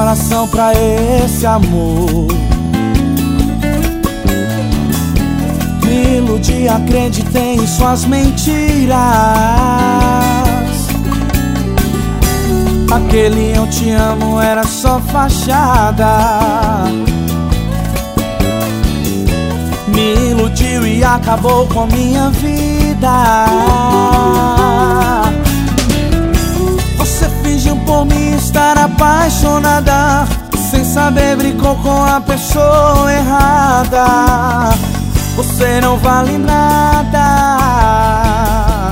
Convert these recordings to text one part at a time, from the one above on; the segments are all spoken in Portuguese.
relação pra esse amor. Me iludi, acreditei em suas mentiras. Aquele eu te amo era só fachada. Me iludiu e acabou com minha vida. Você fingiu por mim estar apaixonada, sem saber brincou com a pessoa errada. Você não vale nada.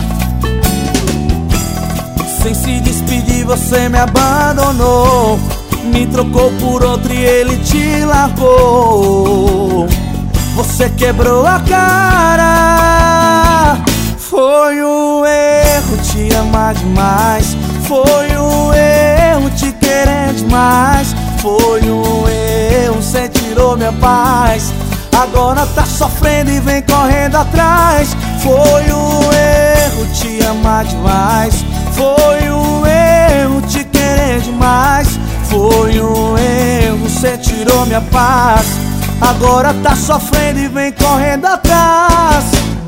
Sem se despedir você me abandonou, me trocou por outro e ele te largou. Você quebrou a cara. Foi um erro te amar demais. Foi um erro te querer demais. Foi um erro, cê tirou minha paz. Agora tá sofrendo e vem correndo atrás. Foi um erro te amar demais. Foi um erro te querer demais. Foi um erro, cê tirou minha paz. Agora tá sofrendo e vem correndo atrás.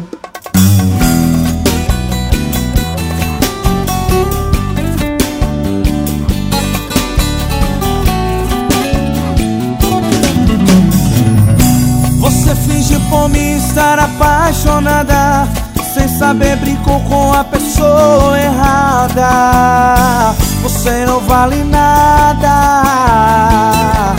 Você fingiu por mim estar apaixonada, sem saber brincou com a pessoa errada. Você não vale nada.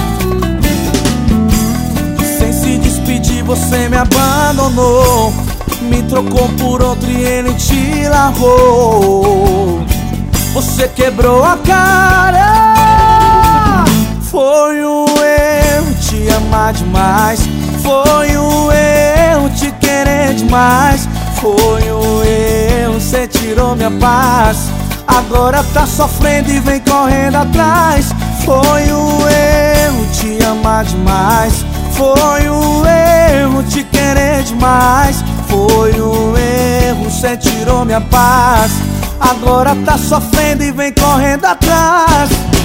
Sem se despedir você me abandonou, me trocou por outro e ele te largou. Você quebrou a cara. Foi um erro te amar demais. Foi um erro te querer demais. Foi um erro, cê tirou minha paz. Agora tá sofrendo e vem correndo atrás. Foi um erro te amar demais. Foi um erro te querer demais. Foi um erro, cê tirou minha paz. Agora tá sofrendo e vem correndo atrás.